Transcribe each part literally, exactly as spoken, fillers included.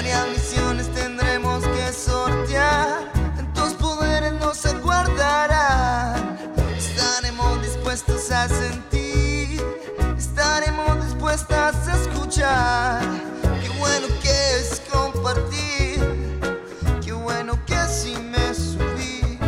Varias misiones tendremos que sortear, en tus poderes nos aguardarán. Estaremos dispuestos a sentir, estaremos dispuestas a escuchar. Qué bueno que es compartir, qué bueno que sí me subí.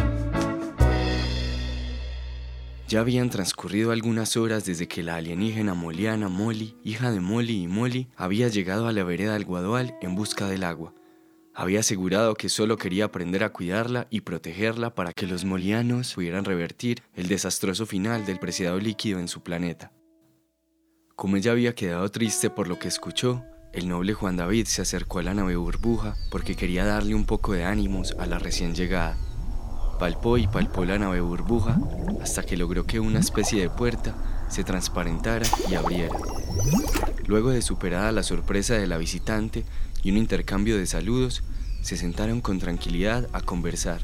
Ya habían transcurrido algunas horas desde que la alienígena moliana Molly, hija de Molly y Molly, había llegado a la vereda del Guadual en busca del agua. Había asegurado que solo quería aprender a cuidarla y protegerla para que los molianos pudieran revertir el desastroso final del preciado líquido en su planeta. Como ella había quedado triste por lo que escuchó, el noble Juan David se acercó a la nave burbuja porque quería darle un poco de ánimos a la recién llegada. Palpó y palpó la nave burbuja hasta que logró que una especie de puerta se transparentara y abriera. Luego de superada la sorpresa de la visitante y un intercambio de saludos, se sentaron con tranquilidad a conversar.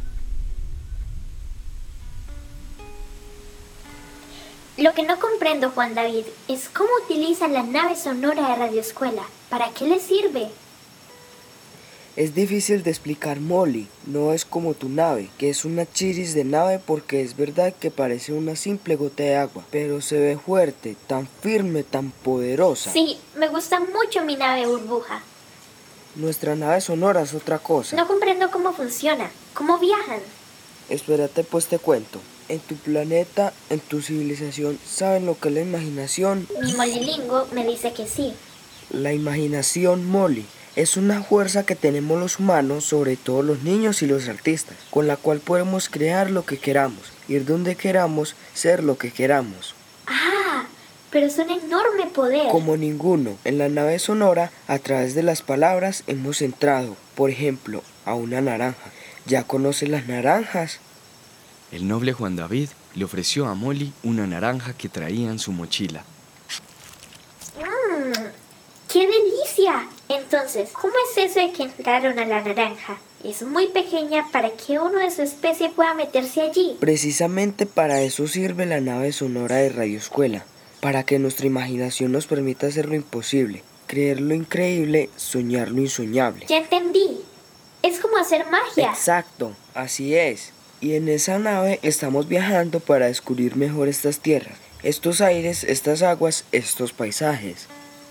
Lo que no comprendo, Juan David, es cómo utilizan la nave sonora de Radio Escuela. ¿Para qué les sirve? Es difícil de explicar, Molly. No es como tu nave, que es una chiris de nave, porque es verdad que parece una simple gota de agua, pero se ve fuerte, tan firme, tan poderosa. Sí, me gusta mucho mi nave burbuja. Nuestra nave sonora es otra cosa. No comprendo cómo funciona. ¿Cómo viajan? Espérate, pues te cuento. En tu planeta, en tu civilización, ¿saben lo que es la imaginación? Mi molilingo me dice que sí. La imaginación, Molly, es una fuerza que tenemos los humanos, sobre todo los niños y los artistas, con la cual podemos crear lo que queramos, ir donde queramos, ser lo que queramos. ¡Ah! Pero es un enorme poder. Como ninguno, en la nave sonora, a través de las palabras, hemos entrado, por ejemplo, a una naranja. ¿Ya conoces las naranjas? El noble Juan David le ofreció a Molly una naranja que traía en su mochila. ¡Mmm! ¡Qué delicia! Entonces, ¿cómo es eso de que entraron a la naranja? Es muy pequeña para que uno de su especie pueda meterse allí. Precisamente para eso sirve la nave sonora de Radio Escuela, para que nuestra imaginación nos permita hacer lo imposible, creer lo increíble, soñar lo insoñable. Ya entendí. Es como hacer magia. Exacto, así es. Y en esa nave estamos viajando para descubrir mejor estas tierras, estos aires, estas aguas, estos paisajes.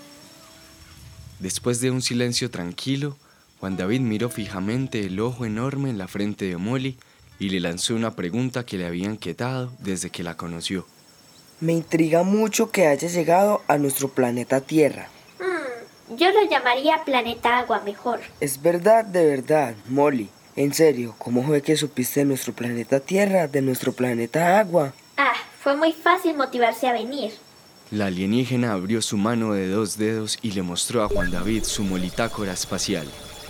Después de un silencio tranquilo, Juan David miró fijamente el ojo enorme en la frente de Molly y le lanzó una pregunta que le había inquietado desde que la conoció. Me intriga mucho que haya llegado a nuestro planeta Tierra. Hmm, yo lo llamaría planeta agua mejor. Es verdad, de verdad, Molly. En serio, ¿cómo fue que supiste de nuestro planeta Tierra, de nuestro planeta agua? Ah, fue muy fácil motivarse a venir. La alienígena abrió su mano de dos dedos y le mostró a Juan David su molitácora espacial.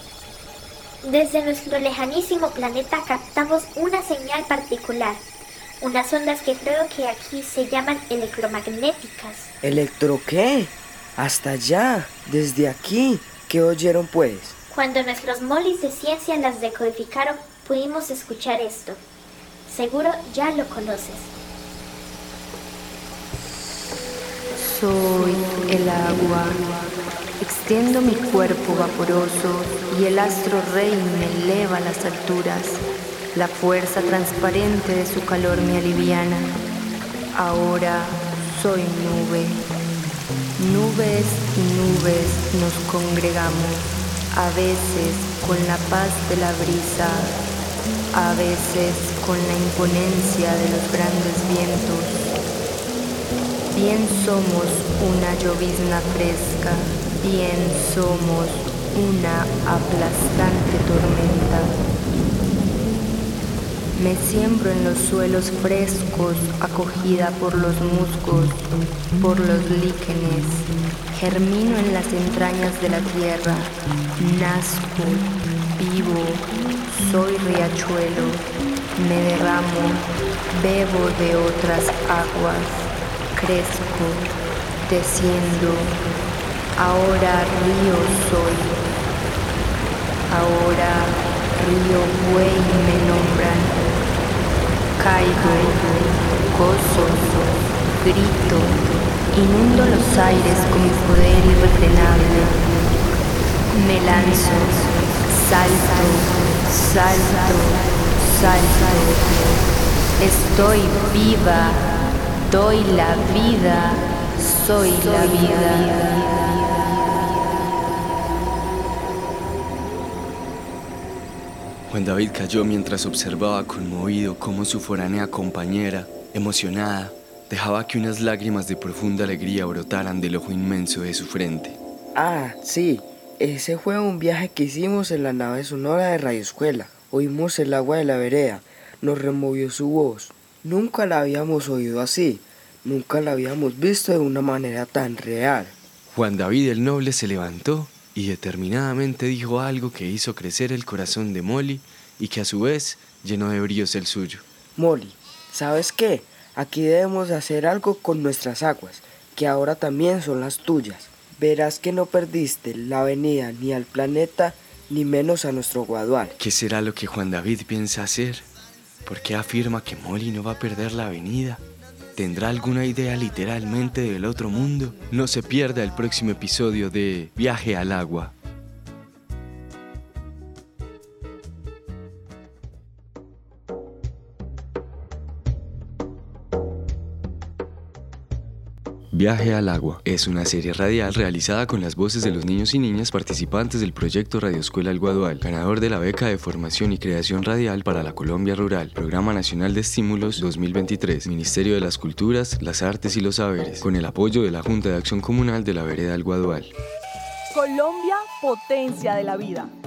Desde nuestro lejanísimo planeta captamos una señal particular. Unas ondas que creo que aquí se llaman electromagnéticas. ¿Electro qué? Hasta allá, desde aquí. ¿Qué oyeron pues? Cuando nuestros molis de ciencia las decodificaron, pudimos escuchar esto. Seguro ya lo conoces. Soy el agua, extiendo mi cuerpo vaporoso y el astro rey me eleva a las alturas. La fuerza transparente de su calor me aliviana. Ahora soy nube. Nubes y nubes nos congregamos, a veces con la paz de la brisa, a veces con la imponencia de los grandes vientos. Bien somos una llovizna fresca, bien somos una aplastante tormenta. Me siembro en los suelos frescos, acogida por los musgos, por los líquenes. Germino en las entrañas de la tierra, nazco, vivo, soy riachuelo, me derramo, bebo de otras aguas. Crezco, desciendo, ahora río soy, ahora río buey me nombran, caigo, gozo, grito, inundo los aires con mi poder irrefrenable, Me lanzo, salto, salto, salto. Estoy viva, doy la vida, soy la vida. Juan David cayó mientras observaba conmovido cómo su foránea compañera, emocionada, dejaba que unas lágrimas de profunda alegría brotaran del ojo inmenso de su frente. Ah, sí, ese fue un viaje que hicimos en la nave sonora de Radio Escuela. Oímos el agua de la vereda, nos removió su voz. Nunca la habíamos oído así, nunca la habíamos visto de una manera tan real. Juan David el Noble se levantó y determinadamente dijo algo que hizo crecer el corazón de Molly y que a su vez llenó de bríos el suyo. Molly, ¿sabes qué? Aquí debemos hacer algo con nuestras aguas, que ahora también son las tuyas. Verás que no perdiste la avenida ni al planeta, ni menos a nuestro Guadual. ¿Qué será lo que Juan David piensa hacer? ¿Por qué afirma que Molly no va a perder la avenida? ¿Tendrá alguna idea literalmente del otro mundo? No se pierda el próximo episodio de Viaje al Agua. Viaje al Agua es una serie radial realizada con las voces de los niños y niñas participantes del proyecto Radio Escuela El Guadual, ganador de la beca de formación y creación radial para la Colombia Rural, Programa Nacional de Estímulos dos mil veintitrés, Ministerio de las Culturas, las Artes y los Saberes, con el apoyo de la Junta de Acción Comunal de la Vereda El Guadual. Colombia, potencia de la vida.